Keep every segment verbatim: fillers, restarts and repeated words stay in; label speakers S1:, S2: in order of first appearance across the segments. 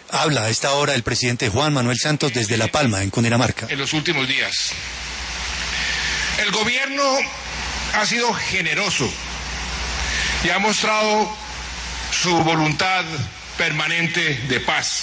S1: Habla a esta hora el presidente Juan Manuel Santos desde La Palma, en Cundinamarca.
S2: En los últimos días, el gobierno ha sido generoso y ha mostrado su voluntad permanente de paz.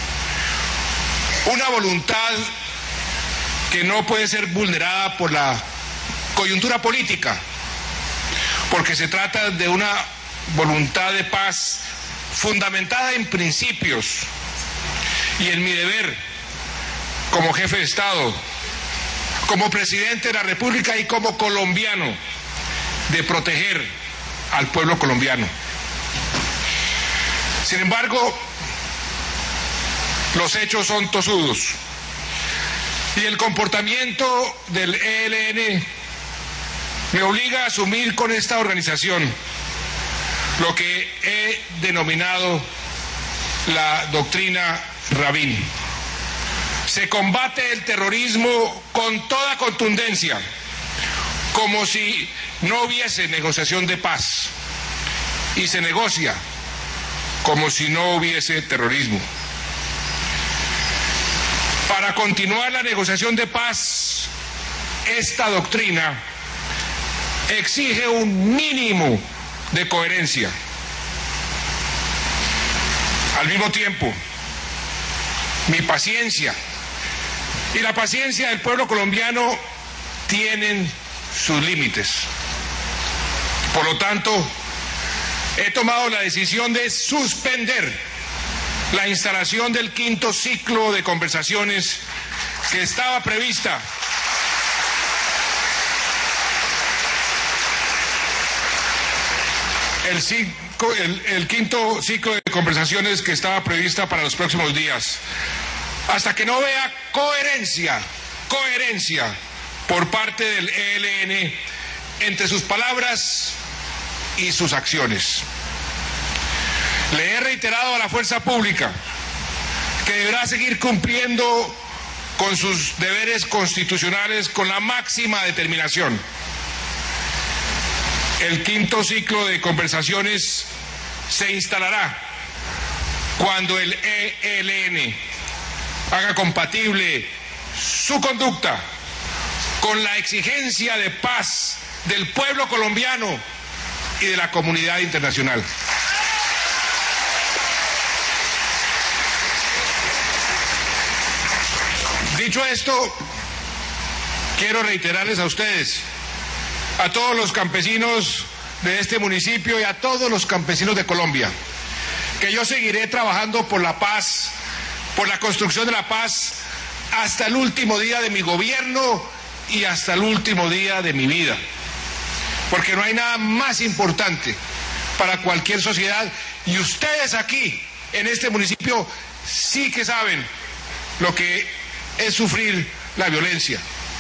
S2: Una voluntad que no puede ser vulnerada por la coyuntura política, porque se trata de una voluntad de paz fundamentada en principios y en mi deber como jefe de Estado, como presidente de la República y como colombiano, de proteger al pueblo colombiano. Sin embargo, los hechos son tosudos y el comportamiento del E L N me obliga a asumir con esta organización lo que he denominado la doctrina Rabin. Se combate el terrorismo con toda contundencia, como si no hubiese negociación de paz, y se negocia como si no hubiese terrorismo. Para continuar la negociación de paz, esta doctrina exige un mínimo de coherencia. Al mismo tiempo, mi paciencia y la paciencia del pueblo colombiano tienen sus límites. Por lo tanto, he tomado la decisión de suspender la instalación del quinto ciclo de conversaciones que estaba prevista el, cinco, el, el quinto ciclo de conversaciones que estaba prevista para los próximos días, hasta que no vea coherencia, coherencia por parte del E L N entre sus palabras y sus acciones. Le he reiterado a la fuerza pública que deberá seguir cumpliendo con sus deberes constitucionales con la máxima determinación. El quinto ciclo de conversaciones se instalará cuando el E L N haga compatible su conducta con la exigencia de paz del pueblo colombiano y de la comunidad internacional. Dicho esto, quiero reiterarles a ustedes, a todos los campesinos de este municipio y a todos los campesinos de Colombia, que yo seguiré trabajando por la paz, por la construcción de la paz, hasta el último día de mi gobierno y hasta el último día de mi vida. Porque no hay nada más importante para cualquier sociedad, y ustedes aquí, en este municipio, sí que saben lo que es sufrir la violencia.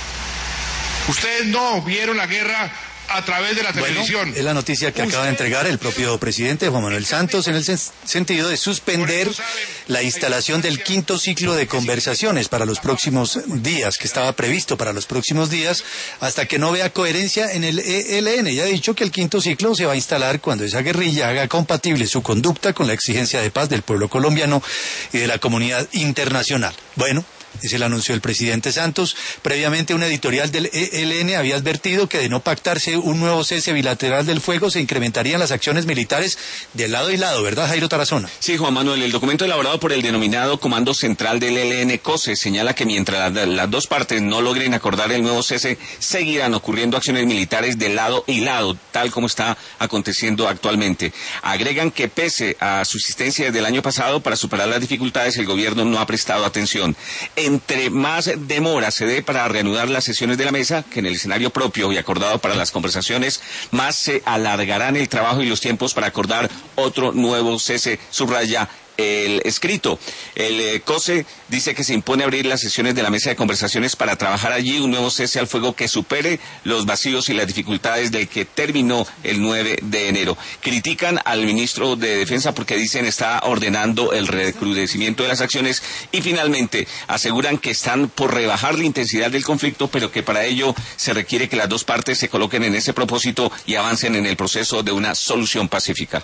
S2: Ustedes no vieron la guerra a través de la televisión.
S1: Bueno, es la noticia que acaba de entregar el propio presidente Juan Manuel Santos en el sen sentido de suspender la instalación del quinto ciclo de conversaciones para los próximos días, que estaba previsto para los próximos días, hasta que no vea coherencia en el E L N. Ya ha dicho que el quinto ciclo se va a instalar cuando esa guerrilla haga compatible su conducta con la exigencia de paz del pueblo colombiano y de la comunidad internacional. Bueno, es el anuncio del presidente Santos. Previamente, un editorial del E L N había advertido que de no pactarse un nuevo cese bilateral del fuego se incrementarían las acciones militares de lado y lado, ¿verdad, Jairo Tarazona?
S3: Sí, Juan Manuel, el documento elaborado por el denominado Comando Central del E L N COSE señala que mientras las, las dos partes no logren acordar el nuevo cese, seguirán ocurriendo acciones militares de lado y lado, tal como está aconteciendo actualmente. Agregan que pese a su existencia desde el año pasado, para superar las dificultades, el gobierno no ha prestado atención. Entre más demora se dé para reanudar las sesiones de la mesa, que en el escenario propio y acordado para las conversaciones, más se alargarán el trabajo y los tiempos para acordar otro nuevo cese, subraya el escrito. El eh, COSE dice que se impone abrir las sesiones de la mesa de conversaciones para trabajar allí un nuevo cese al fuego que supere los vacíos y las dificultades del que terminó el nueve de enero. Critican al ministro de Defensa porque dicen está ordenando el recrudecimiento de las acciones, y finalmente aseguran que están por rebajar la intensidad del conflicto, pero que para ello se requiere que las dos partes se coloquen en ese propósito y avancen en el proceso de una solución pacífica.